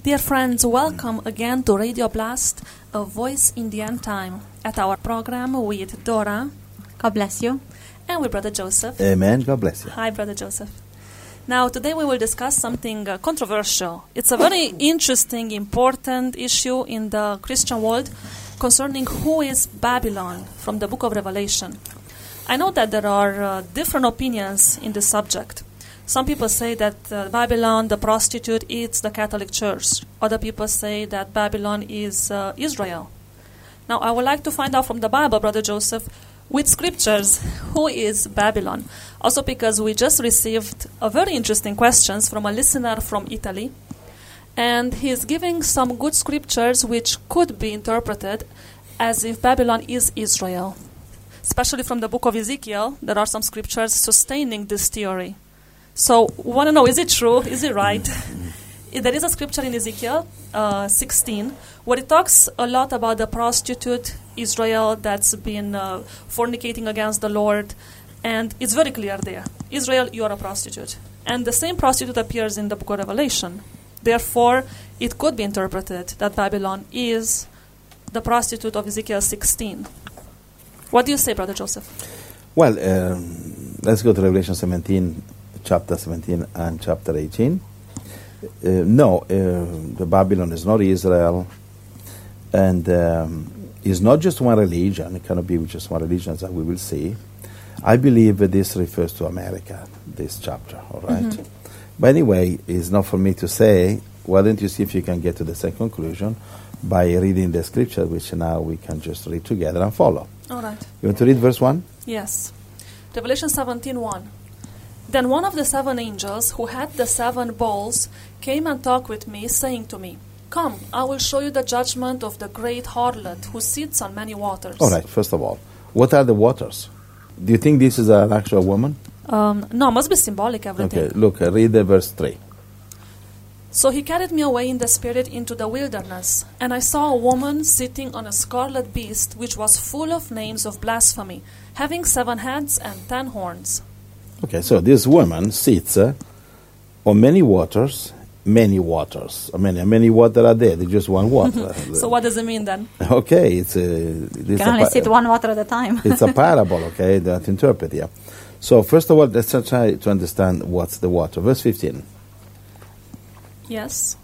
Dear friends, welcome again to Radio Blast, a voice in the end time, at our program with Dora. God bless you. And with Brother Joseph. Amen. God bless you. Hi, Brother Joseph. Now, today we will discuss something controversial. It's a very interesting, important issue in the Christian world concerning who is Babylon from the book of Revelation. I know that there are different opinions in this subject. Some people say that Babylon, the prostitute, is the Catholic Church. Other people say that Babylon is Israel. Now, I would like to find out from the Bible, Brother Joseph, with scriptures, who is Babylon? Also because we just received a very interesting questions from a listener from Italy. And he's giving some good scriptures which could be interpreted as if Babylon is Israel. Especially from the book of Ezekiel, there are some scriptures sustaining this theory. So, we want to know, is it true? Is it right? There is a scripture in Ezekiel 16 where it talks a lot about the prostitute Israel that's been fornicating against the Lord. And it's very clear there. Israel, you are a prostitute. And the same prostitute appears in the book of Revelation. Therefore, it could be interpreted that Babylon is the prostitute of Ezekiel 16. What do you say, Brother Joseph? Well, let's go to Revelation 17, chapter 17 and chapter 18. The Babylon is not Israel, and is not just one religion. It cannot be just one religion, as we will see. I believe that this refers to America, this chapter, all right? Mm-hmm. But anyway, it's not for me to say. Why don't you see if you can get to the same conclusion by reading the scripture, which now we can just read together and follow. All right. You want to read verse 1? Yes. Revelation 17:1. Then one of the 7 angels who had the 7 bowls came and talked with me, saying to me, Come, I will show you the judgment of the great harlot who sits on many waters. All right, first of all, what are the waters? Do you think this is an actual woman? No, must be symbolic, everything. Okay, look, read the verse 3. So he carried me away in the spirit into the wilderness, and I saw a woman sitting on a scarlet beast, which was full of names of blasphemy, having 7 heads and 10 horns. Okay, so this woman sits on many waters. Many waters. Many water are there. There's just one water. So what does it mean then? Okay, it's you can only sit one water at a time. It's a parable, okay, that interpret here. So first of all, let's try to understand what's the water. Verse 15. Yes.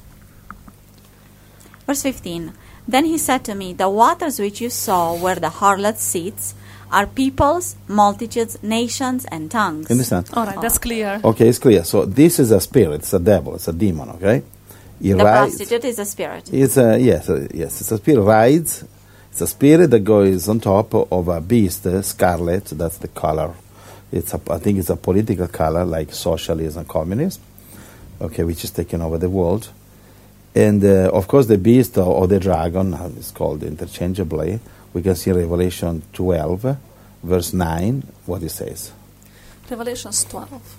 Verse 15. Then he said to me, The waters which you saw where the harlot sits are peoples, multitudes, nations, and tongues. Understand? All right, that's clear. Okay, it's clear. So this is a spirit, it's a devil, it's a demon, okay? The prostitute is a spirit. It's yes, it's a spirit. Rides. It's a spirit that goes on top of a beast, scarlet, that's the color. I think it's a political color, like socialism, communism, okay, which is taking over the world. And, of course, the beast or the dragon, it's called interchangeably. We can see Revelation 12, verse 9, what it says. Revelation 12.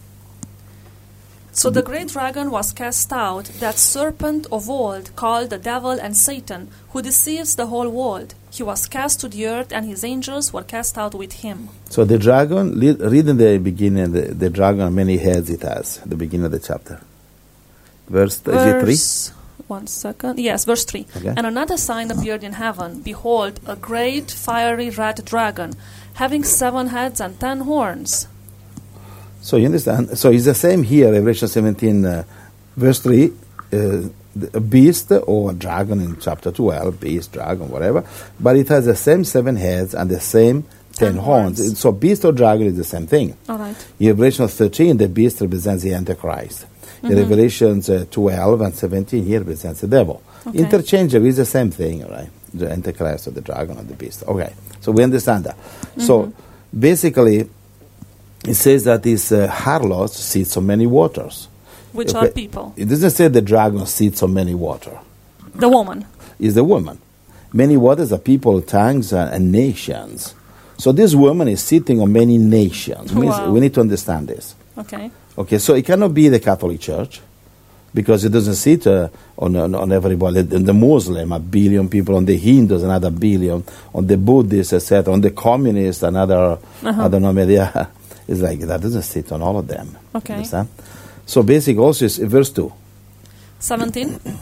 So the great dragon was cast out, that serpent of old, called the devil and Satan, who deceives the whole world. He was cast to the earth, and his angels were cast out with him. So the dragon, read in the beginning, the dragon, many heads it has, at the beginning of the chapter. Is it 3? 1 second. Yes, verse 3. Okay. And another sign appeared in heaven. Behold, a great fiery red dragon, having 7 heads and 10 horns. So you understand? So it's the same here, Revelation 17, verse 3, a beast or a dragon in chapter 12, beast, dragon, whatever. But it has the same 7 heads and the same 10 horns. So beast or dragon is the same thing. All right. In Revelation 13, the beast represents the Antichrist. In Revelations 12 and 17, he represents the devil. Okay. Interchangeable is the same thing, right? The Antichrist or the dragon or the beast. Okay, so we understand that. So basically, it says that this harlot sits on many waters. Which are people. It doesn't say the dragon sits on many water. The woman. Is the woman. Many waters are people, tongues, and nations. So this woman is sitting on many nations. Wow. We need to understand this. Okay. Okay, so it cannot be the Catholic Church because it doesn't sit on everybody. On the Muslim, 1 billion people. On the Hindus, another 1 billion. On the Buddhists, etc. On the communists, another, I don't know, maybe. It's like that doesn't sit on all of them. Okay. Understand? So basically also is verse 2. 17.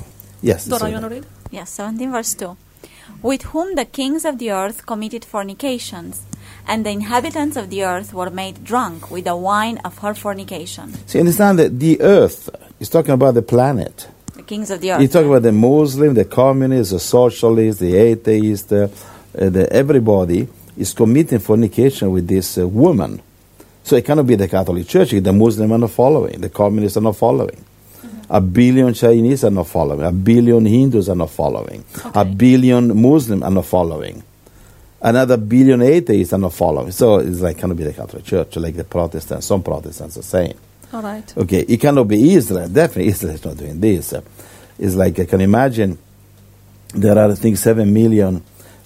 Yes. Dora, you want to read? Yes, 17 verse 2. With whom the kings of the earth committed fornications, and the inhabitants of the earth were made drunk with the wine of her fornication. So you understand that the earth is talking about the planet. The kings of the earth. You talk about the Muslim, the communist, the socialist, the atheist, everybody is committing fornication with this woman. So it cannot be the Catholic Church. The Muslims are not following. The communists are not following. A billion Chinese are not following. A billion Hindus are not following. Okay. A billion Muslims are not following. Another billion atheists are not following. So it's like cannot be the Catholic Church, like the Protestants. Some Protestants are saying. All right. Okay, it cannot be Israel. Definitely Israel is not doing this. It's like I can imagine there are, I think, 7 million,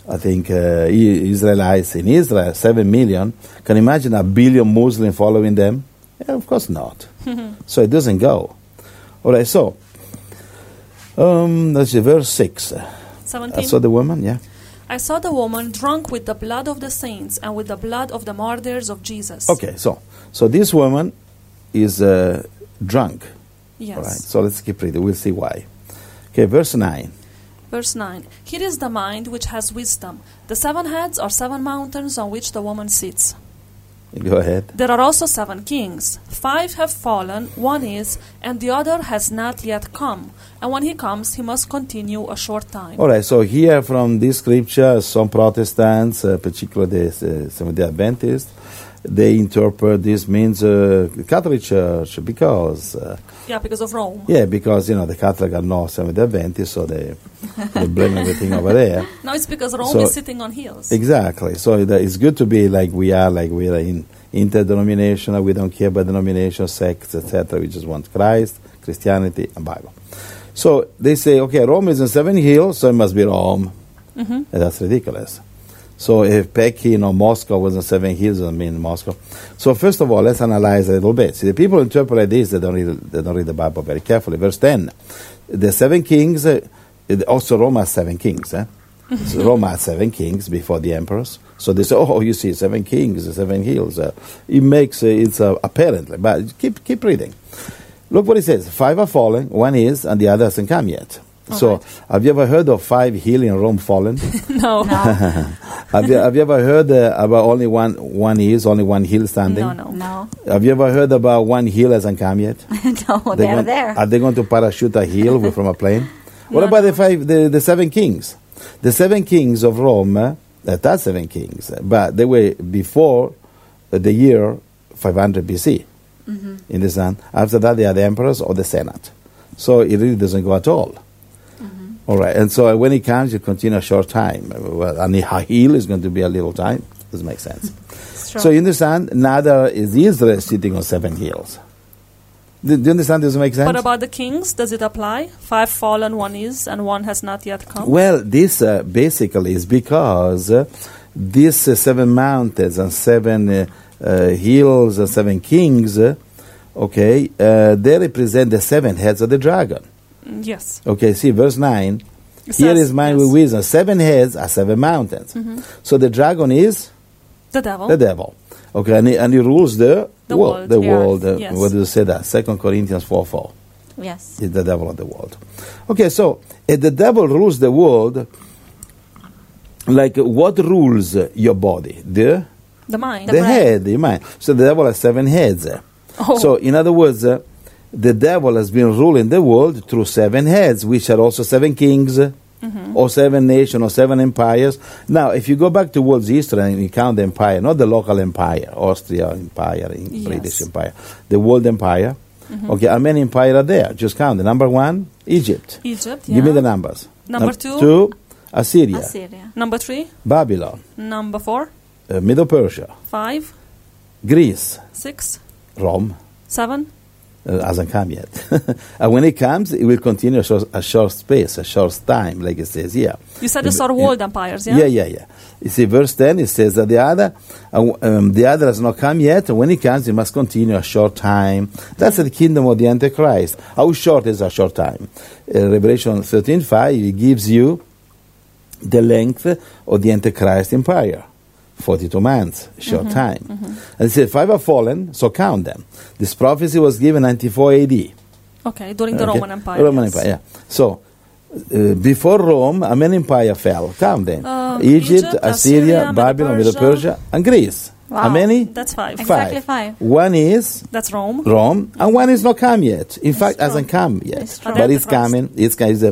Israelites in Israel, 7 million. Can you imagine a billion Muslims following them? Yeah, of course not. So it doesn't go. All right, so that's verse 6. 17. I saw the woman, yeah. I saw the woman drunk with the blood of the saints and with the blood of the martyrs of Jesus. Okay, so this woman is drunk. Yes. All right, so let's keep reading. We'll see why. Okay, verse 9. Verse 9. Here is the mind which has wisdom. The 7 heads are 7 mountains on which the woman sits. Go ahead. There are also 7 kings. 5 have fallen, 1 is, and the other has not yet come. And when he comes, he must continue a short time. All right, so here from this scripture, some Protestants, particularly the Seventh-day Adventists, they interpret this means Catholic Church because... Yeah, because of Rome. Yeah, because, the Catholic are not Seventh-day Adventists, so they blame everything over there. No, it's because Rome So- is sitting on heels. Exactly. So it's good to be like we are in interdenominational. We don't care about denomination, sects, etc. We just want Christ, Christianity, and Bible. So they say, okay, Rome is in 7 hills, so it must be Rome. And that's ridiculous. So if Peking or Moscow was in 7 hills, doesn't mean Moscow. So first of all, let's analyze a little bit. See, the people interpret this, they don't read the Bible very carefully. Verse 10, the 7 kings, also Rome has 7 kings. So Rome had 7 kings before the emperors. So they say, oh, you see, 7 kings, 7 hills. It makes it's apparently, but keep reading. Look what it says. 5 are fallen, 1 is, and the other hasn't come yet. So, right. Have you ever heard of 5 hills in Rome fallen? No. Have you ever heard about only one is, only 1 hill standing? No. No. Have you ever heard about 1 hill hasn't come yet? No, they're there. Are they going to parachute a hill from a plane? What about the 7 kings? The 7 kings of Rome, that's 7 kings, but they were before the year 500 BC. In the sun. After that, they are the emperors or the senate. So it really doesn't go at all. All right, and so when it comes, you continue a short time. Well, and a hill is going to be a little time. Doesn't make sense. True. So you understand, neither is Israel sitting on 7 hills. Do you understand? Does it make sense? But about the kings, does it apply? 5 fallen, 1 is, and 1 has not yet come? Well, this basically is because these 7 mountains and 7 hills and 7 kings, they represent the 7 heads of the dragon. Yes. Okay, see, verse 9. It Here says, is mine yes. with wisdom. 7 heads are 7 mountains. So the dragon is The devil. the devil. Okay, and he rules the world. world, The yes, world. yes. What do you say that? 2 Corinthians 4:4. Yes. Is the devil of the world. Okay, so if the devil rules the world, like what rules your body? The mind. head, the mind. So the devil has 7 heads. Oh. So in other words, the devil has been ruling the world through 7 heads, which are also 7 kings, or 7 nations, or 7 empires. Now, if you go back to world history and you count the empire, not the local empire, Austria Empire, British Empire, the world empire. Okay, how many empires are there? Just count. The number 1, Egypt. Egypt, Give me the numbers. Number 2? 2, Assyria. Assyria. Number 3? Babylon. Number 4? Middle Persia. 5? Greece. 6? Rome. 7? Hasn't come yet. And when it comes, it will continue a short space, a short time, like it says here. You said these are world empires, yeah? Yeah. You see, verse 10, it says that the other has not come yet, and when it comes, it must continue a short time. That's the kingdom of the Antichrist. How short is a short time? Revelation 13:5, it gives you the length of the Antichrist empire. 42 months, short time. And it said 5 are fallen, so count them. This prophecy was given 94 AD. Okay, during the Roman Empire. Roman yes. Empire, yeah. So, Before Rome, a main empire fell. Count them. Egypt, Assyria, Babylon, Medo-Persia, and Greece. Wow. How many? That's 5. Exactly 5. One is That's Rome. Rome, and one is not come yet. In fact, hasn't come yet. It's true. But it's coming. It's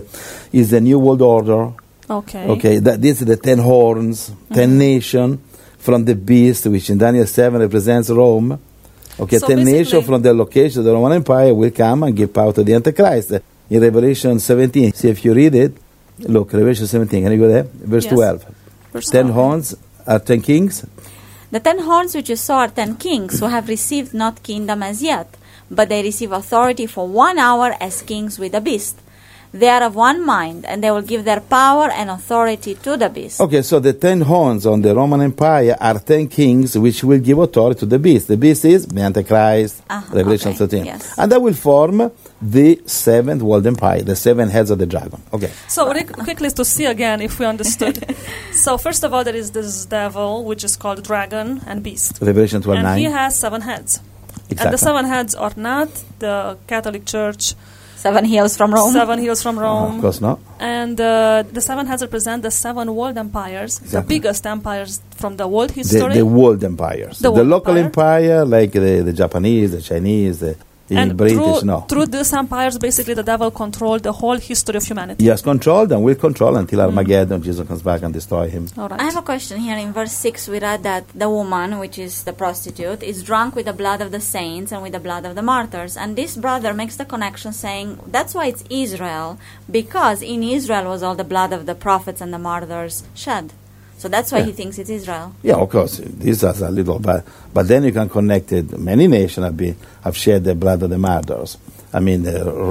the New World Order. Okay. Okay, this is the 10 horns, 10 nations from the beast, which in Daniel 7 represents Rome. Okay, So 10 basically- nations from the location of the Roman Empire will come and give power to the Antichrist. In Revelation 17, see if you read it, look, Revelation 17, can you go there? Verse Yes. 12. Verse 10 12. horns are 10 kings. The 10 horns which you saw are 10 kings who have received not kingdom as yet, but they receive authority for 1 hour as kings with the beast. They are of one mind, and they will give their power and authority to the beast. Okay, so the 10 horns on the Roman Empire are 10 kings which will give authority to the beast. The beast is the Antichrist, Revelation okay, 13. yes. And that will form the 7th world empire, the 7 heads of the dragon. Okay. So quickly to see again if we understood. So first of all, there is this devil, which is called dragon and beast. Revelation 12, And 9. he has 7 heads. And Exactly. the 7 heads are not the Catholic Church, 7 hills from Rome. 7 hills from Of Rome. course not. And the 7 heads represent the 7 world empires, the Exactly. biggest empires from the world history. The world empires. The The world local empire. empire, like the Japanese, the Chinese, the and British, no. through these empires, basically, the devil controlled the whole history of humanity. He has controlled and will control until Armageddon, Jesus comes back and destroy him. All right. I have a question here. In verse 6, we read that the woman, which is the prostitute, is drunk with the blood of the saints and with the blood of the martyrs. And this brother makes the connection saying that's why it's Israel, because in Israel was all the blood of the prophets and the martyrs shed. So that's why Yeah. he thinks it's Israel. Yeah, of course, this is a little, but then you can connect it. Many nations have shed the blood of the martyrs. I mean,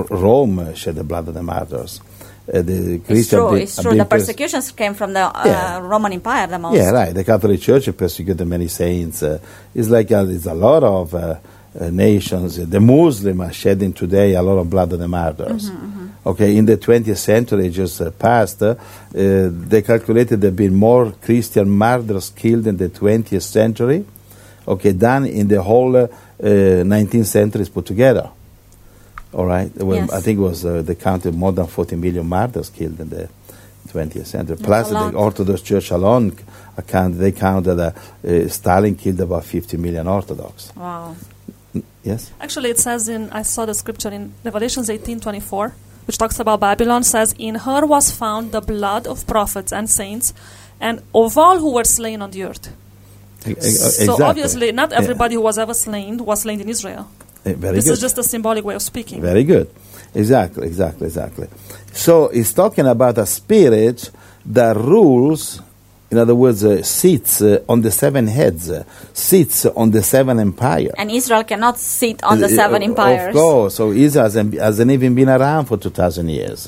Rome shed the blood of the martyrs. The It's Christians true. have It's been true. The pers- persecutions came from the Yeah. Roman Empire the most. Yeah, right. The Catholic Church persecuted many saints. It's like there's a lot of nations. The Muslims are shedding today a lot of blood of the martyrs. Okay, in the 20th century just passed, they calculated there have been more Christian martyrs killed in the 20th century, okay, than in the whole 19th century put together. All right, Yes. I think it was they counted more than 40 million martyrs killed in the 20th century. Plus, a lot. the Orthodox Church alone they counted Stalin killed about 50 million Orthodox. Wow. Yes. Actually, it says I saw the scripture in Revelations 18:24, which talks about Babylon, says, "In her was found the blood of prophets and saints, and of all who were slain on the earth." So obviously, not everybody who was ever slain was slain in Israel. Very This good. is just a symbolic way of speaking. Very good. Exactly. So he's talking about a spirit that rules, in other words, sits on the 7 heads, sits on the 7 empires. And Israel cannot sit on the 7 empires. Of course. So Israel hasn't even been around for 2,000 years.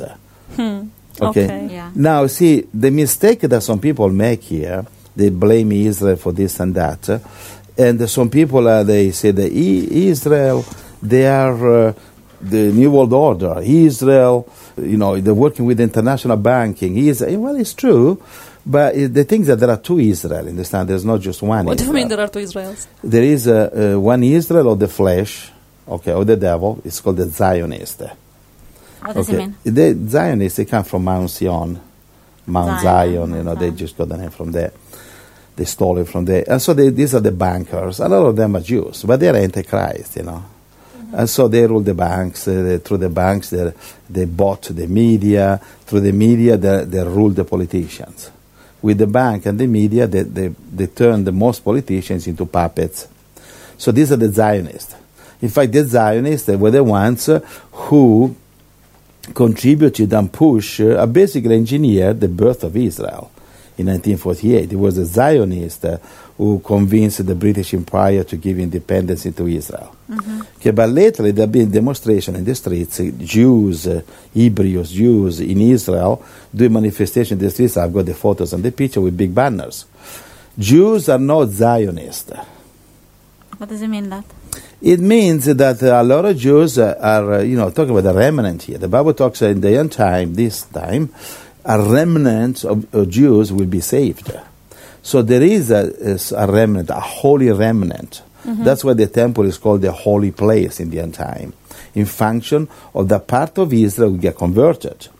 Okay. Yeah. Now, see, the mistake that some people make here, they blame Israel for this and that. And some people, they say that Israel, they are the New World Order. Israel, they're working with international banking. Well, it's true, but the thing is that there are 2 Israel, understand? There's not just one What do you Israel. mean there are 2 Israels? There is one Israel of the flesh, okay, of the devil. It's called the Zionist. What does it mean? The Zionists, they come from Mount Zion, Mount Zion, Zion, Mount they Zion. just got the name from there. They stole it from there. And so these are the bankers. A lot of them are Jews, but they're Antichrist, And so they rule the banks. Through the banks, they bought the media. Through the media, they rule the politicians. With the bank and the media, they turn the most politicians into puppets. So these are the Zionists. In fact, the Zionists were the ones who contributed and pushed, basically engineered the birth of Israel. In 1948, it was a Zionist who convinced the British Empire to give independence to Israel. Okay, but lately there have been demonstrations in the streets. Jews, Hebrews, Jews in Israel doing manifestations in the streets. I've got the photos and the picture with big banners. Jews are not Zionists. What does it mean that? It means that a lot of Jews are, talking about the remnant here. The Bible talks in the end time, this time, a remnant of Jews will be saved. So there is a remnant, a holy remnant. That's why the temple is called the holy place in the end time, in function of the part of Israel who get converted.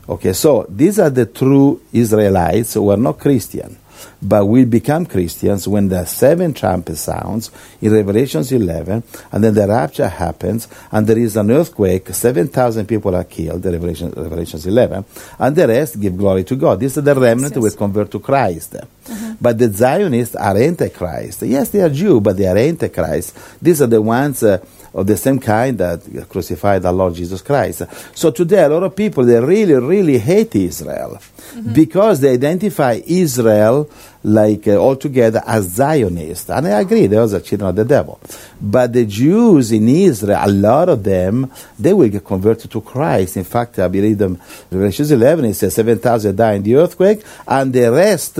Okay, so these are the true Israelites who are not Christian, but will become Christians when the 7 trumpet sounds in Revelation 11, and then the rapture happens, and there is an earthquake, 7,000 people are killed, Revelation 11, and the rest give glory to God. This is the remnant who will convert to Christ. But the Zionists are Antichrist. Yes, they are Jew, but they are Antichrist. These are the ones of the same kind that crucified our Lord Jesus Christ. So today a lot of people, they really, really hate Israel because they identify Israel like altogether as Zionists. And I agree, those are children of the devil. But the Jews in Israel, a lot of them, they will get converted to Christ. In fact, I believe them, Revelation 11, it says 7,000 die in the earthquake, and the rest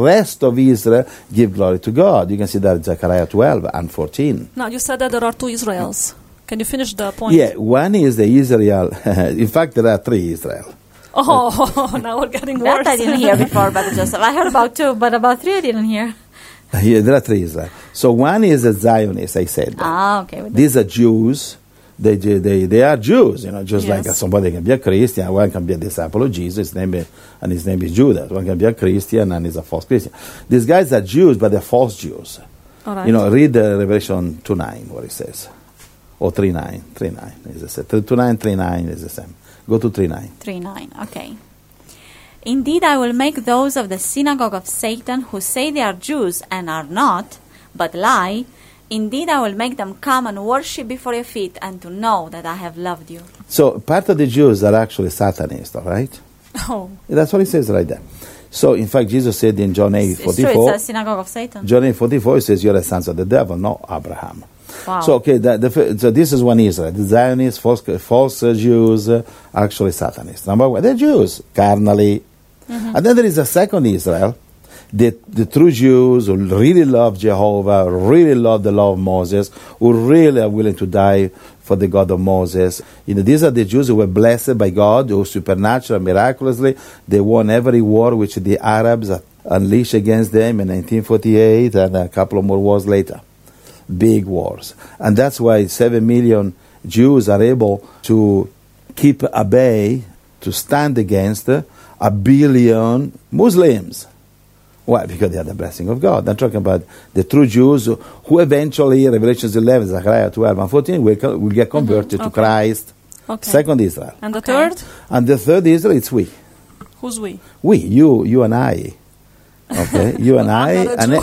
of Israel give glory to God. You can see that in Zechariah 12 and 14. Now, you said that there are 2 Israels. Can you finish the point? Yeah, one is the Israel. In fact, there are 3 Israel. Oh, now we're getting worse. That I didn't hear before, Brother Joseph. I heard about 2, but about 3 I didn't hear. Yeah, there are 3 Israel. So one is a Zionist, I said. Okay. These are Jews. They are Jews, just Yes. like somebody can be a Christian, one can be a disciple of Jesus, his name is Judas. One can be a Christian and is a false Christian. These guys are Jews, but they're false Jews. All right. Read Revelation 2:9, what it says. Or 3:9. 3:9 is the same. 2:9, 3:9 is the same. Go to 3:9. 3:9, okay. Indeed, I will make those of the synagogue of Satan who say they are Jews and are not, but lie. Indeed, I will make them come and worship before your feet and to know that I have loved you. So part of the Jews are actually Satanists, all right? Oh. That's what it says right there. So in fact, Jesus said in John 8:44. It's true, it's a synagogue of Satan. John 8:44 says, "You're the sons of the devil, not Abraham." Wow. So okay, so this is one Israel. The Zionists, false Jews, actually Satanists. Number one, they're Jews, carnally. And then there is a second Israel, the true Jews who really love Jehovah, really love the law of Moses, who really are willing to die for the God of Moses. These are the Jews who were blessed by God, who supernaturally, miraculously, they won every war which the Arabs unleashed against them in 1948 and a couple of more wars later. Big wars. And that's why 7 million Jews are able to keep at bay, to stand against 1 billion Muslims. Why? Because they have the blessing of God. I'm talking about the true Jews who eventually, Revelation 11, Zechariah 12 and 14, will get converted to Christ. Okay. Second Israel. And the third? And the third Israel, it's we. Who's we? We, you and I. Okay, you and I,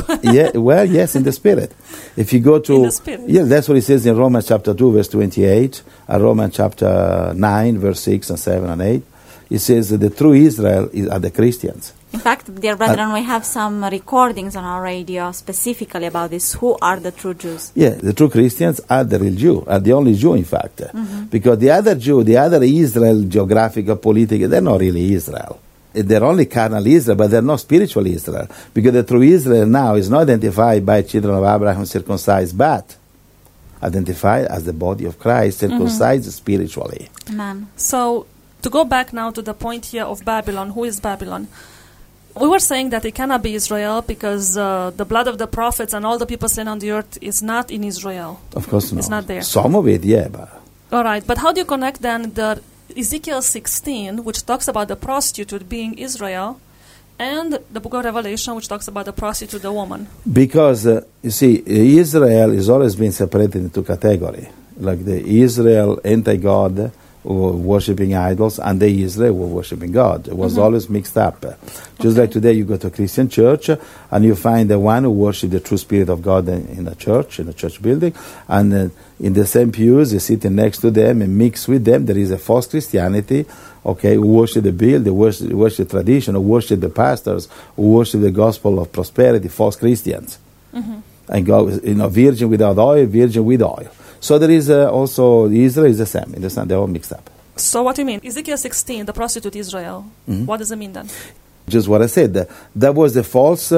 yes, in the spirit. If you go to, In the spirit. Yeah, that's what it says in Romans chapter 2, verse 28, and Romans chapter 9, verse 6 and 7 and 8. It says that the true Israel are the Christians. In fact, dear brethren, we have some recordings on our radio specifically about this. Who are the true Jews? Yeah, the true Christians are the real Jew, are the only Jew, in fact. Because the other Jew, the other Israel, geographical, political, they're not really Israel. They're only carnal Israel, but they're not spiritual Israel. Because the true Israel now is not identified by children of Abraham circumcised, but identified as the body of Christ, circumcised spiritually. Amen. So, to go back now to the point here of Babylon, who is Babylon? We were saying that it cannot be Israel because the blood of the prophets and all the people slain on the earth is not in Israel. Of course not. It's not there. Some of it, yeah, but... All right, but how do you connect then the Ezekiel 16, which talks about the prostitute being Israel, and the book of Revelation, which talks about the prostitute, the woman? Because, you see, Israel has always been separated into categories. Like the Israel anti-God, who were worshipping idols, and the Israel were worshipping God. It was always mixed up. Just like today you go to a Christian church and you find the one who worships the true spirit of God in the church building, and in the same pews, you're sitting next to them and mix with them. There is a false Christianity, okay, who worship the bill, they worship tradition, who worship the pastors, who worship the gospel of prosperity, false Christians. And God, virgin without oil, virgin with oil. So there is also, Israel is the same. They're all mixed up. So what do you mean? Ezekiel 16, the prostitute Israel. What does it mean then? Just what I said. That was the false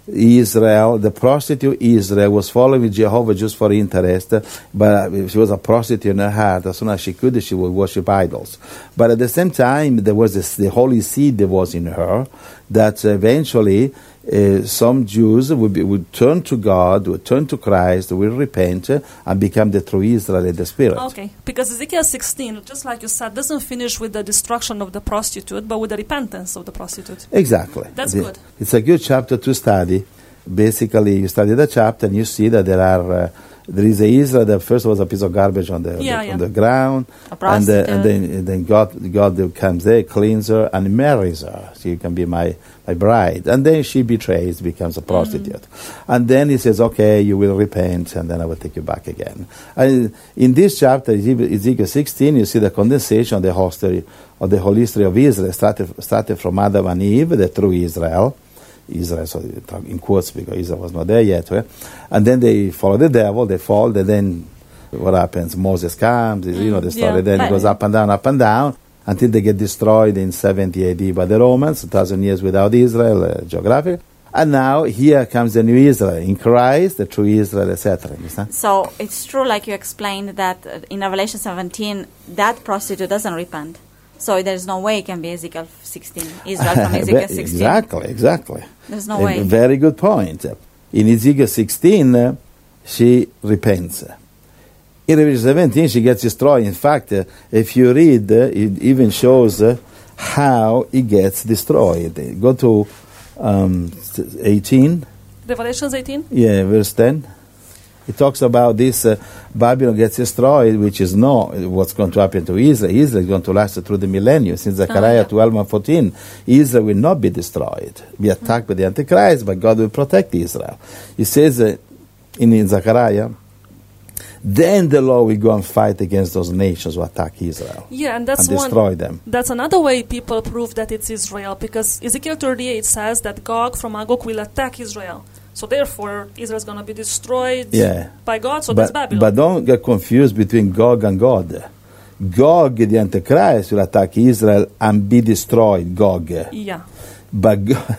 Israel, the prostitute Israel, was following Jehovah just for interest, but she was a prostitute in her heart. As soon as she could, she would worship idols. But at the same time, there was the holy seed that was in her, that eventually some Jews would turn to God, would turn to Christ, would repent, and become the true Israel in the Spirit. Okay, because Ezekiel 16, just like you said, doesn't finish with the destruction of the prostitute, but with the repentance of the prostitute. Exactly. That's good. It's a good chapter to study. Basically, you study the chapter and you see that there is a Israel that first was a piece of garbage on the ground, and then God comes there, cleans her, and marries her. So you can be my bride. And then she betrays, becomes a prostitute. And then he says, okay, you will repent, and then I will take you back again. And in this chapter, Ezekiel 16, you see the condensation of the whole history of Israel, started from Adam and Eve, the true Israel, so in quotes because Israel was not there yet. And then they follow the devil, they fall, and then what happens? Moses comes, you know the story. Yeah. Then it goes up and down, until they get destroyed in 70 AD by the Romans, 1,000 years without Israel, geographic. And now here comes the new Israel, in Christ, the true Israel, etc. So it's true, like you explained, that in Revelation 17, that prostitute doesn't repent. So there's no way it can be Ezekiel 16, Israel from Ezekiel 16. Exactly. There's no way. Very good point. In Ezekiel 16, she repents. In Revelation 17, she gets destroyed. In fact, if you read, it even shows how it gets destroyed. Go to 18. Revelations 18? Yeah, verse 10. It talks about this Babylon gets destroyed, which is not what's going to happen to Israel. Israel is going to last through the millennium. Since Zechariah 12 and 14, Israel will not be destroyed, be attacked by the Antichrist, but God will protect Israel. It says in Zechariah, then the Lord will go and fight against those nations who attack Israel. Yeah, and that's destroy them. That's another way people prove that it's Israel, because Ezekiel 38 says that Gog from Magog will attack Israel. So therefore, Israel is going to be destroyed by God, so that's Babylon. But don't get confused between Gog and God. Gog, the Antichrist, will attack Israel and be destroyed, Gog. Yeah. But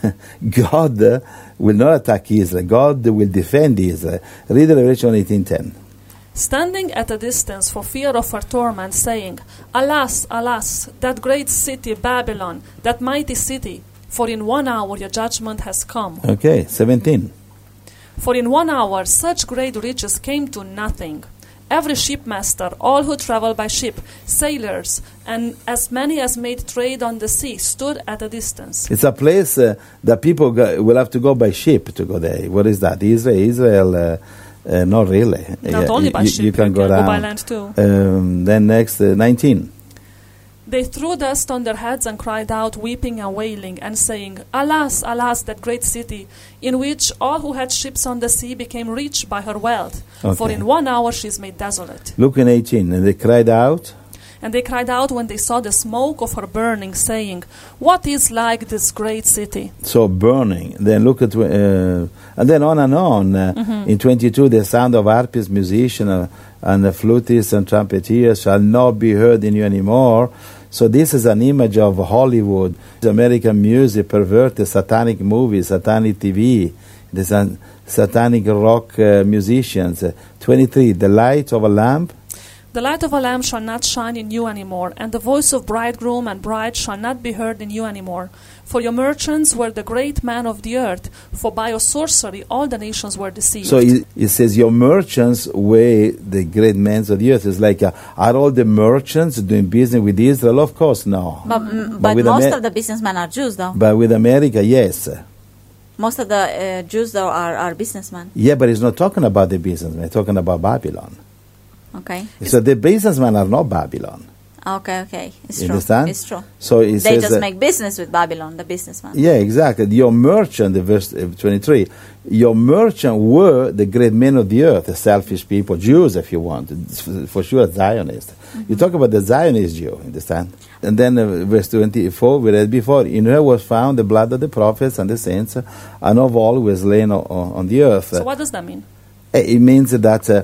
God will not attack Israel. God will defend Israel. Read Revelation 18:10. Standing at a distance for fear of her torment, saying, Alas, alas, that great city Babylon, that mighty city, for in 1 hour your judgment has come. Okay, 17. For in 1 hour such great riches came to nothing. Every shipmaster, all who travel by ship, sailors, and as many as made trade on the sea, stood at a distance. It's a place that people will have to go by ship to go there. What is that? Israel, not really. Not only by ship, you can go by land too. Then next, 19. They threw dust on their heads and cried out, weeping and wailing, and saying, Alas, alas, that great city, in which all who had ships on the sea became rich by her wealth. Okay. For in 1 hour she is made desolate. Look in 18. And they cried out. And they cried out when they saw the smoke of her burning, saying, What is like this great city? So burning. Then look at, and then on and on. In 22, the sound of harpists, musicians, and the flutists and trumpeters shall not be heard in you anymore. So this is an image of Hollywood, American music, perverted, satanic movies, satanic TV, the satanic rock musicians. 23, the light of a lamp. The light of a lamp shall not shine in you anymore, and the voice of bridegroom and bride shall not be heard in you anymore. For your merchants were the great men of the earth, for by your sorcery all the nations were deceived. So it says your merchants were the great men of the earth. It's like, are all the merchants doing business with Israel? Of course, no. But most of the businessmen are Jews, though. But with America, yes. Most of the Jews, though, are businessmen. Yeah, but he's not talking about the businessmen. He's talking about Babylon. Okay. So the businessmen are not Babylon. Okay. It's you true. Understand? It's true. So it they says, just make business with Babylon, the businessmen. Yeah, exactly. Your merchant, verse 23, your merchant were the great men of the earth, the selfish people, Jews if you want, for sure Zionists. You talk about the Zionist Jew, understand? And then verse 24, we read before, in her was found the blood of the prophets and the saints, and of all who were slain on the earth. So what does that mean? It means that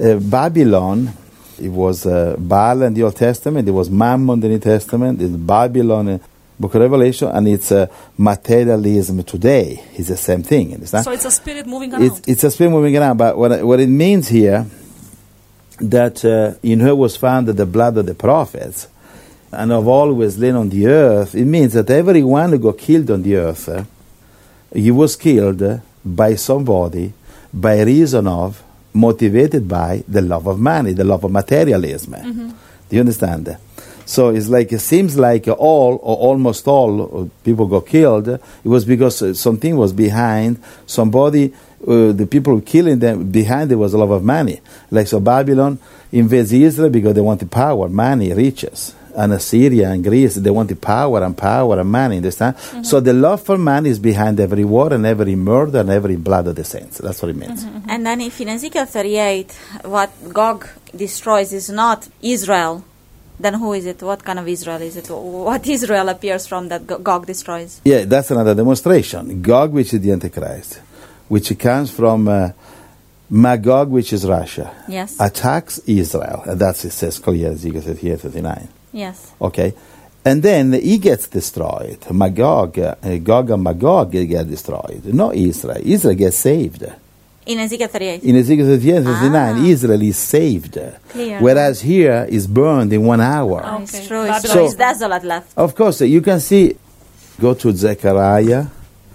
Babylon, it was Baal in the Old Testament, it was Mammon in the New Testament, it's Babylon Book of Revelation, and it's materialism today. It's the same thing. Understand? So it's a spirit moving around. It's a spirit moving around, but what it means here, that in her was found the blood of the prophets, and of all who was slain on the earth. It means that everyone who got killed on the earth, he was killed by somebody by reason of, motivated by the love of money, the love of materialism. Mm-hmm. Do you understand? So it's like, it seems like all or almost all people got killed. It was because something was behind somebody. The people killing them, behind there was a love of money. Like, so Babylon invades Israel because they wanted power, money, riches. And Assyria and Greece, they wanted power and money, understand? Mm-hmm. So the love for money is behind every war and every murder and every blood of the saints. That's what it means. Mm-hmm. And then if in Ezekiel 38, what Gog destroys is not Israel, then who is it? What kind of Israel is it? What Israel appears from that Gog destroys? Yeah, that's another demonstration. Gog, which is the Antichrist, which comes from Magog, which is Russia, yes, attacks Israel. And that's, it says clear, Ezekiel 38, 39. Yes. Okay. And then he gets destroyed. Gog and Magog get destroyed. Not Israel. Israel gets saved. In Ezekiel 38? In Ezekiel 38, 39, Israel is saved. Clear. Whereas here is burned in 1 hour. Okay. It's true. So- It's desolate left. Of course, you can see, go to Zechariah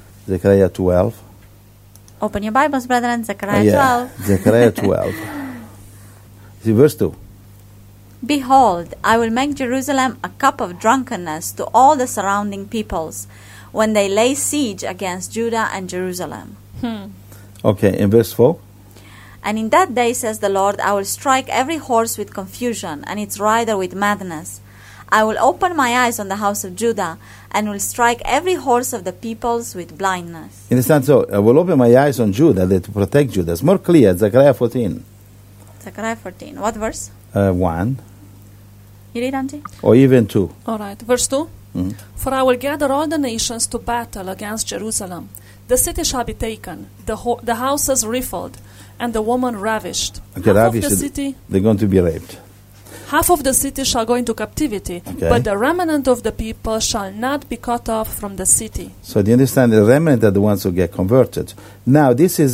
12. Open your Bibles, brethren. Zechariah Yeah, 12. Zechariah 12. See, verse 2. Behold, I will make Jerusalem a cup of drunkenness to all the surrounding peoples when they lay siege against Judah and Jerusalem. Okay, in verse 4. And in that day, says the Lord, I will strike every horse with confusion and its rider with madness. I will open my eyes on the house of Judah and will strike every horse of the peoples with blindness. In the sense, so I will open my eyes on Judah to protect Judah. It's more clear, Zechariah 14. Zechariah 14. What verse? 1. You read, Auntie? Or even 2. All right, verse 2. Mhm. For I will gather all the nations to battle against Jerusalem. The city shall be taken, the houses rifled, and the woman ravished. Okay, Half of ravished, the city, they're going to be raped. half of the city shall go into captivity, Okay. but the remnant of the people shall not be cut off from the city. So do you understand? The remnant are the ones who get converted. Now, this is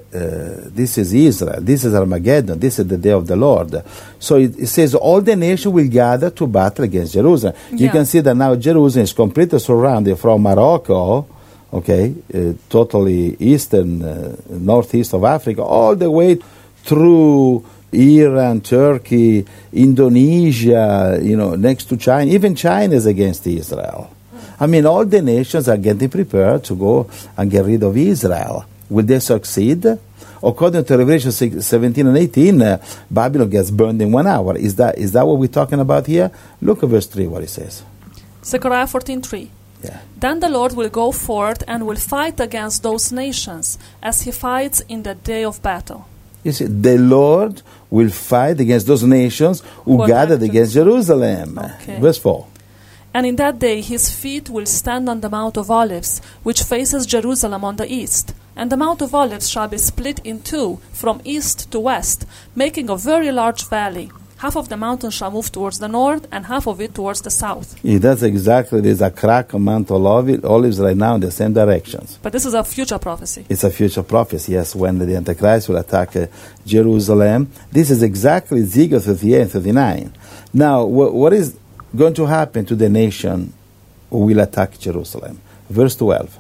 Israel. This is Armageddon. This is the day of the Lord. So it says all the nation will gather to battle against Jerusalem. You Yeah. can see that now Jerusalem is completely surrounded from Morocco, okay, totally northeast of Africa, all the way through Iran, Turkey, Indonesia, next to China. Even China is against Israel. I mean, all the nations are getting prepared to go and get rid of Israel. Will they succeed? According to Revelation 17 and 18, Babylon gets burned in 1 hour. Is that what we're talking about here? Look at verse 3, what it says. Zechariah 14:3. Yeah. Then the Lord will go forth and will fight against those nations, as he fights in the day of battle. You see, the Lord will fight against those nations who Who gathered attacked against Jerusalem. Okay. Verse 4. And in that day his feet will stand on the Mount of Olives, which faces Jerusalem on the east. And the Mount of Olives shall be split in two, from east to west, making a very large valley. Half of the mountain shall move towards the north, and half of it towards the south. Yeah, that's exactly, there's a crack on Mount Olives right now in the same directions. But this is a future prophecy. It's a future prophecy, yes, when the Antichrist will attack Jerusalem. This is exactly Ezekiel 38 and 39. Now, what is going to happen to the nation who will attack Jerusalem? Verse 12.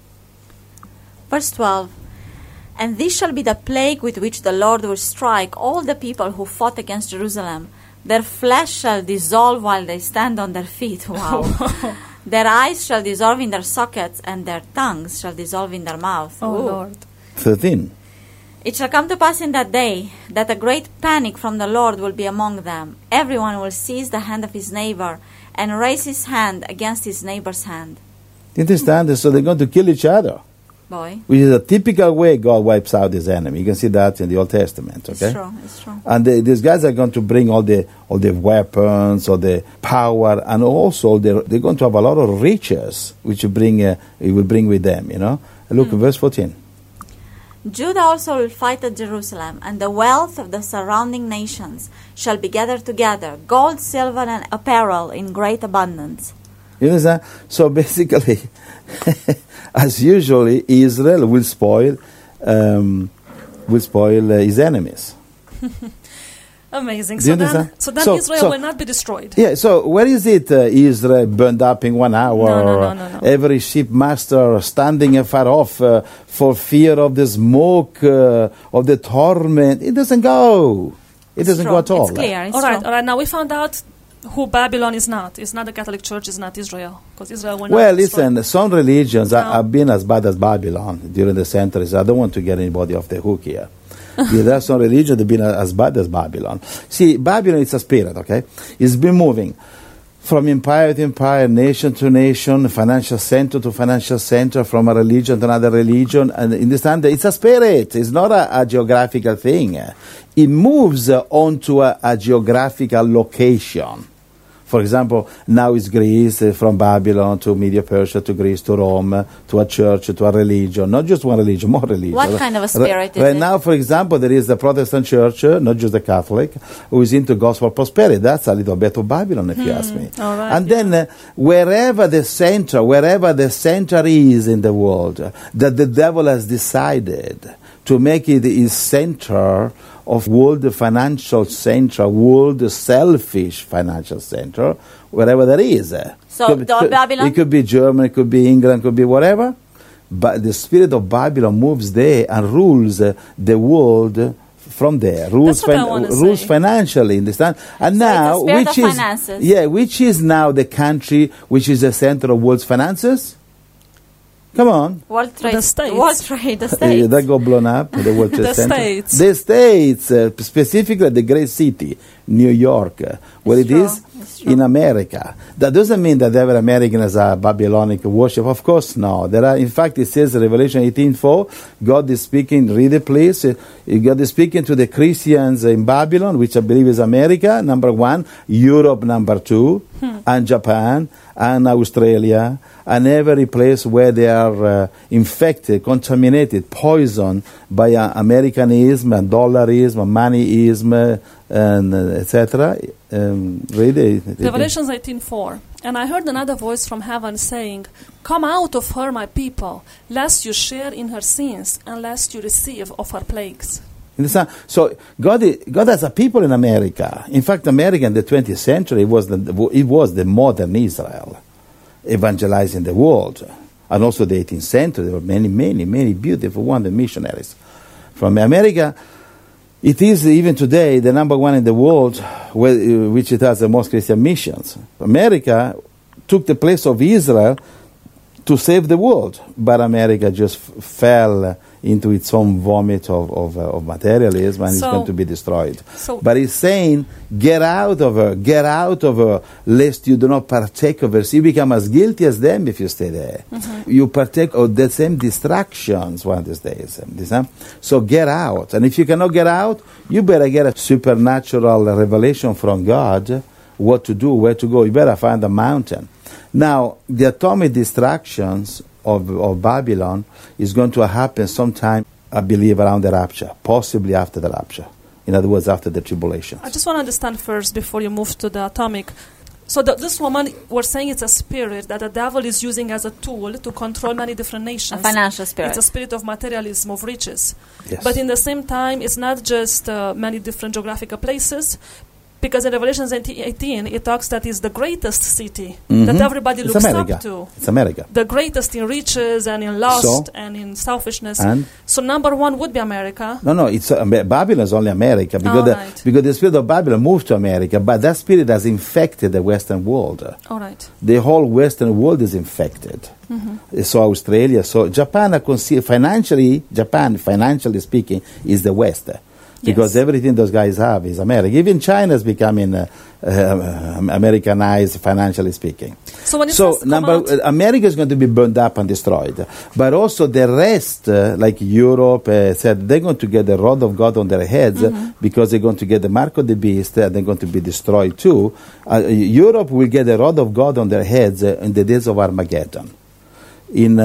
Verse 12. And this shall be the plague with which the Lord will strike all the people who fought against Jerusalem. Their flesh shall dissolve while they stand on their feet. Wow. Their eyes shall dissolve in their sockets, and their tongues shall dissolve in their mouth. Oh, Ooh. Lord. 13. It shall come to pass in that day that a great panic from the Lord will be among them. Everyone will seize the hand of his neighbor and raise his hand against his neighbor's hand. You understand? So they're going to kill each other, Boy, which is a typical way God wipes out his enemy. You can see that in the Old Testament, okay? it's true, it's true. And these guys are going to bring all the weapons, or the power, and also they're going to have a lot of riches, which it will bring with them, Look at verse 14. Judah also will fight at Jerusalem, and the wealth of the surrounding nations shall be gathered together, gold, silver, and apparel in great abundance. You understand? So basically, as usually, Israel will spoil his enemies. Amazing. Do you understand? So then Israel will not be destroyed. Yeah, so where is it Israel burned up in 1 hour? No. Every shipmaster standing afar off for fear of the smoke, of the torment. It doesn't go. It doesn't go at all. It's clear. It's All true. right. Now we found out who Babylon is not. It's not the Catholic Church. It's not Israel. Because Israel will not Well, be destroyed. listen, some religions No. have been as bad as Babylon during the centuries. I don't want to get anybody off the hook here. Yeah, there are some religions that have been as bad as Babylon. See, Babylon is a spirit, okay? It's been moving from empire to empire, nation to nation, financial center to financial center, from a religion to another religion. And understand that it's a spirit. It's not a geographical thing. It moves onto a geographical location. For example, now it's Greece, from Babylon to Media Persia to Greece to Rome, to a church, to a religion. Not just one religion, more religion. What kind of a spirit is Right it? now, for example, there is the Protestant church, not just the Catholic, who is into gospel prosperity. That's a little bit of Babylon, if you ask me. All right, And then wherever the center is in the world, that the devil has decided to make it his center of world financial center, world selfish financial center, wherever there is. So Babylon? It could be Germany, it could be England, it could be whatever. But the spirit of Babylon moves there and rules the world from there. Rules, That's what I wanna rules say. financially, understand? And So now, it's a spirit which of is finances. which is now the country which is the center of world's finances? Come on. World Trade. The States. World Trade. The States. That got blown up, the World Trade The Center. States. The States, specifically the great city, New York, where It's it true. is It's true. in America. That doesn't mean that every American has a Babylonic worship. Of course, no. There are, in fact, it says Revelation 18:4, God is speaking, read it please, God is speaking to the Christians in Babylon, which I believe is America, number one, Europe, number two, and Japan, and Australia, and every place where they are infected, contaminated, poisoned by Americanism and dollarism, and moneyism, and etc. Really, Revelations 18:4. And I heard another voice from heaven saying, "Come out of her, my people, lest you share in her sins, and lest you receive of her plagues." understand? So God has a people in America. In fact, America in the 20th century was the modern Israel, evangelizing the world. And also the 18th century, there were many beautiful wonder missionaries from America. It is even today the number one in the world, which it has the most Christian missions. America took the place of Israel to save the world, but America just fell into its own vomit of materialism, and it's going to be destroyed. But he's saying, get out of her, lest you do not partake of her. So you become as guilty as them if you stay there. Mm-hmm. You partake of the same distractions one of these days. So get out. And if you cannot get out, you better get a supernatural revelation from God, what to do, where to go. You better find a mountain. Now, the atomic distractions of Babylon is going to happen sometime, I believe, around the rapture, possibly after the rapture. In other words, after the tribulation. I just want to understand first, before you move to the atomic. So this woman, we're saying it's a spirit that the devil is using as a tool to control many different nations. A financial spirit. It's a spirit of materialism, of riches. Yes. But in the same time, it's not just many different geographical places, because in Revelation 18, it talks that it's the greatest city that everybody looks America. up to. It's America. The greatest in riches and in lust and in selfishness. And? So number one would be America. No, it's Babylon is only America because right. because the spirit of Babylon moved to America, but that spirit has infected the Western world. All right. The whole Western world is infected. So Australia, so Japan, financially speaking, is the West. Because everything those guys have is America. Even China is becoming Americanized, financially speaking. So when it says America is going to be burned up and destroyed. But also the rest, like Europe, said they're going to get the rod of God on their heads because they're going to get the mark of the beast and they're going to be destroyed too. Europe will get the rod of God on their heads in the days of Armageddon. In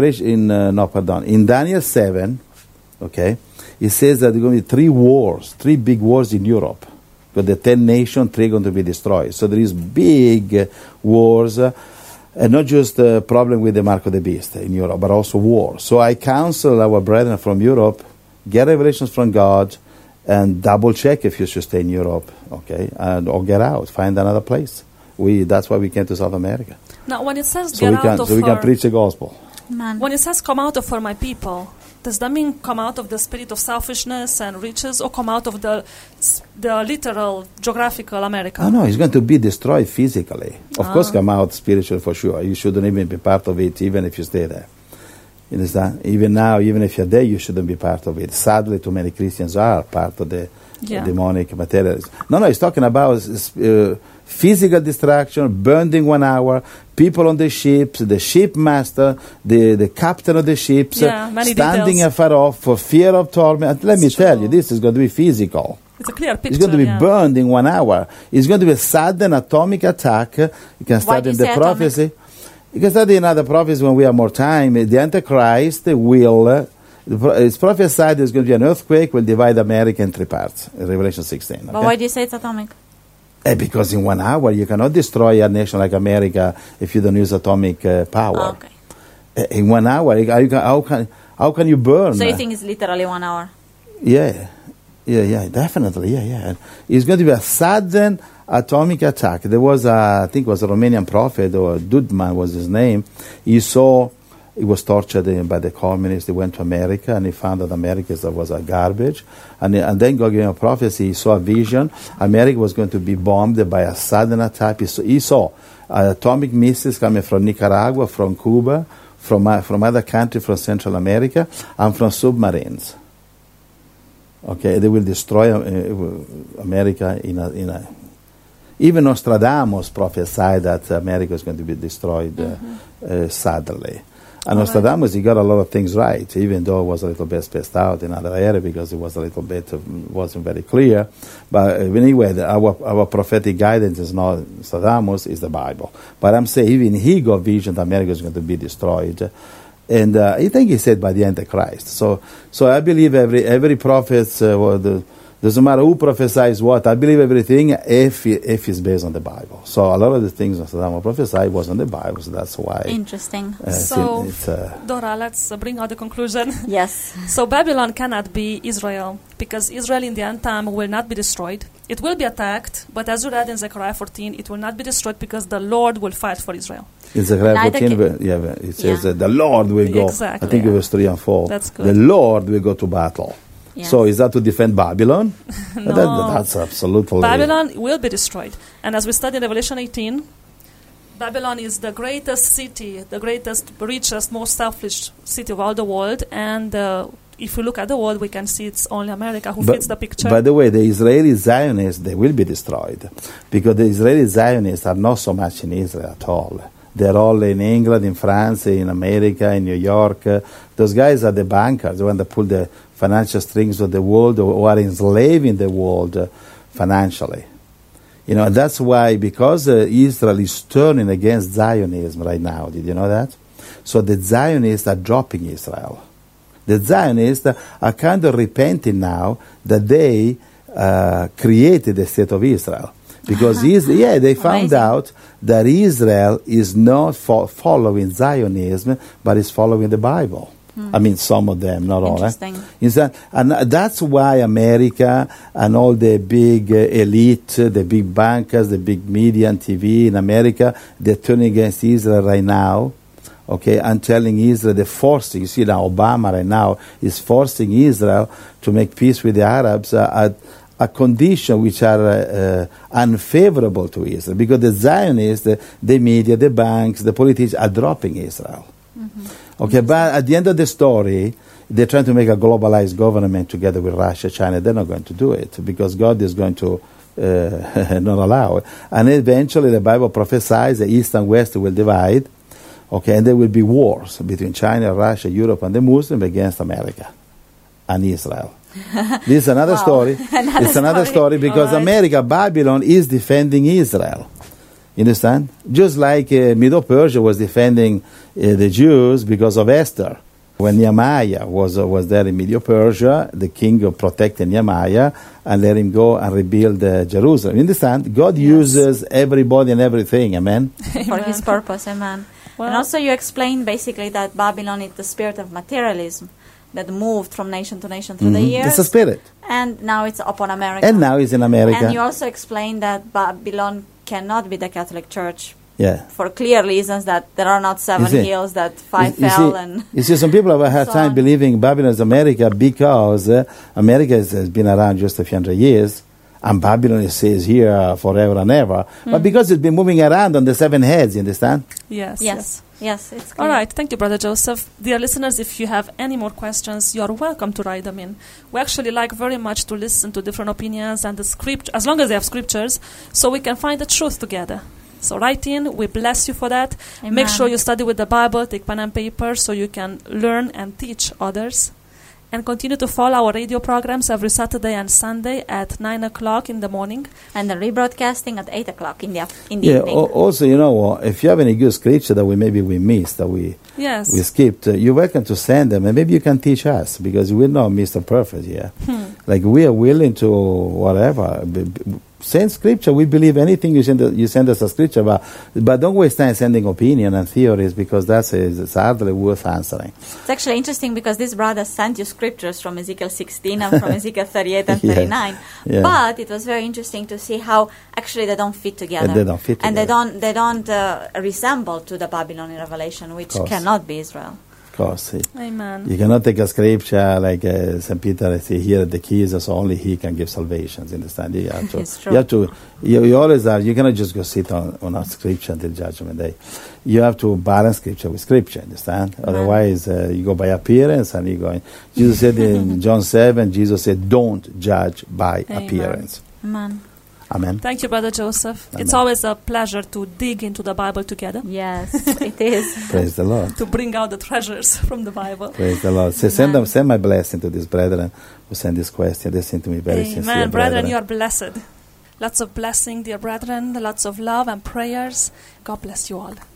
Daniel 7, okay, it says that there are going to be three big wars in Europe. But the 10 nations, 3 are going to be destroyed. So there is big wars. And not just the problem with the mark of the beast in Europe, but also war. So I counsel our brethren from Europe, get revelations from God, and double check if you should stay in Europe, okay, or get out, find another place. That's why we came to South America. Now, when it says So we can preach the gospel. Man. when it says come out of for my people, does that mean come out of the spirit of selfishness and riches, or come out of the literal geographical America? Oh, no, it's going to be destroyed physically. Of course, come out spiritually for sure. You shouldn't even be part of it, even if you stay there. You understand? Even now, even if you're there, you shouldn't be part of it. Sadly, too many Christians are part of the demonic materialism. No, he's talking about physical destruction, burning 1 hour, people on the ships, the shipmaster, the captain of the ships, standing afar off for fear of torment. Let me tell you, this is going to be physical. It's a clear picture. It's going to be burned in 1 hour. It's going to be a sudden atomic attack. You can study in the prophecy. You can study another prophecy when we have more time. The Antichrist will, it's prophesied there's going to be an earthquake, will divide America in 3 parts, in Revelation 16. Okay? But why do you say it's atomic? Because in 1 hour you cannot destroy a nation like America if you don't use atomic power. Okay. In 1 hour, how can you burn? So you think it's literally 1 hour? Yeah, definitely, yeah. It's going to be a sudden atomic attack. There was I think it was a Romanian prophet, or Dudman was his name. He was tortured by the communists. He went to America and he found that America was a garbage. And then God gave him a prophecy. He saw a vision. America was going to be bombed by a sudden attack. He saw atomic missiles coming from Nicaragua, from Cuba, from other countries, from Central America, and from submarines. Okay, they will destroy America in a even Nostradamus prophesied that America is going to be destroyed suddenly. And Nostradamus, he got a lot of things right, even though it was a little bit spaced out in other areas because it was a little bit, wasn't very clear. But anyway, our prophetic guidance is not Nostradamus, it's the Bible. But I'm saying even he got vision that America is going to be destroyed. And I think he said by the Antichrist. So I believe every prophet, doesn't matter who prophesies what, I believe everything if it's based on the Bible. So a lot of the things Nostradamus prophesied was on the Bible, so that's why. Interesting. Dora, let's bring out the conclusion. Yes. So Babylon cannot be Israel, because Israel in the end time will not be destroyed. It will be attacked, but as you read in Zechariah 14, it will not be destroyed because the Lord will fight for Israel. In Zechariah 14, it says that the Lord will go. Exactly, I think it was 3 and 4. That's good. The Lord will go to battle. Yes. So is that to defend Babylon? No. That's absolutely... Babylon will be destroyed. And as we study in Revelation 18, Babylon is the greatest city, the greatest, richest, most selfish city of all the world. And if we look at the world, we can see it's only America who fits the picture. By the way, the Israeli Zionists, they will be destroyed. Because the Israeli Zionists are not so much in Israel at all. They're all in England, in France, in America, in New York. Those guys are the bankers, the ones that pull the financial strings of the world, or are enslaving the world financially. And that's why, because Israel is turning against Zionism right now. Did you know that? So the Zionists are dropping Israel. The Zionists are kind of repenting now that they created the state of Israel. Because they found out that Israel is not following Zionism, but is following the Bible. I mean, some of them, not all. And that's why America and all the big elite, the big bankers, the big media and TV in America, they're turning against Israel right now. Okay, and telling Israel, they're forcing, you see now Obama right now is forcing Israel to make peace with the Arabs at a condition which are unfavorable to Israel, because the Zionists, the media, the banks, the politicians are dropping Israel. Okay, but at the end of the story, they're trying to make a globalized government together with Russia, China. They're not going to do it because God is going to not allow it. And eventually the Bible prophesies that East and West will divide, okay, and there will be wars between China, Russia, Europe, and the Muslims against America and Israel. This is another story. It's another story because America, Babylon, is defending Israel. You understand? Just like Medo-Persia was defending the Jews because of Esther. When Nehemiah was there in Medo-Persia, the king protected Nehemiah and let him go and rebuild Jerusalem. You understand? God uses everybody and everything, amen? For his purpose, amen. Well, And also you explained basically that Babylon is the spirit of materialism that moved from nation to nation through the years. It's a spirit. And now it's upon America. And now it's in America. And you also explained that Babylon cannot be the Catholic Church Yeah. for clear reasons, that there are not 7 You see, hills, that 5 You fell. see, And you see, some people have a hard so time on. believing Babylon is America because America has been around just a few hundred years, and Babylon is here forever and ever. But because it's been moving around on the 7 heads, you understand? yes. yes, it's clear. All right, thank you, Brother Joseph. Dear listeners, if you have any more questions, you are welcome to write them in. We actually like very much to listen to different opinions and the script, as long as they have scriptures, so we can find the truth together. So write in. We bless you for that. Amen. Make sure you study with the Bible, take pen and paper, so you can learn and teach others. And continue to follow our radio programs every Saturday and Sunday at 9 o'clock in the morning. And the rebroadcasting at 8 o'clock in the Yeah. evening. Also, you know, if you have any good scripture that we missed, that we Yes. skipped, you're welcome to send them, and maybe you can teach us because we're not Mr. Perfect here. Like we are willing to whatever. Send scripture. We believe anything you send us a scripture, but don't waste time sending opinion and theories because it's hardly worth answering. It's actually interesting because this brother sent you scriptures from Ezekiel 16 and from Ezekiel 38 and 39. Yeah. But it was very interesting to see how actually they don't fit together. They don't fit And together. they don't resemble to the Babylonian Revelation, which course. cannot be Israel. Of course. Amen. You cannot take a scripture like St. Peter say here the keys, so only he can give salvation. You understand? You have to. It's true. You have to. You always are. You cannot just go sit on a scripture until Judgment Day. You have to balance scripture with scripture. Understand? Otherwise, you go by appearance, and you go. Jesus said in John 7. Jesus said, "Don't judge by Amen. appearance." Amen. Amen. Thank you, Brother Joseph. Amen. It's always a pleasure to dig into the Bible together, Yes, it is. Praise the Lord. to bring out the treasures from the Bible. Praise the Lord. Say, send my blessing to these brethren who send this question. They seem to me very sincere. Amen. Brethren, you are blessed. Lots of blessing, dear brethren. Lots of love and prayers. God bless you all.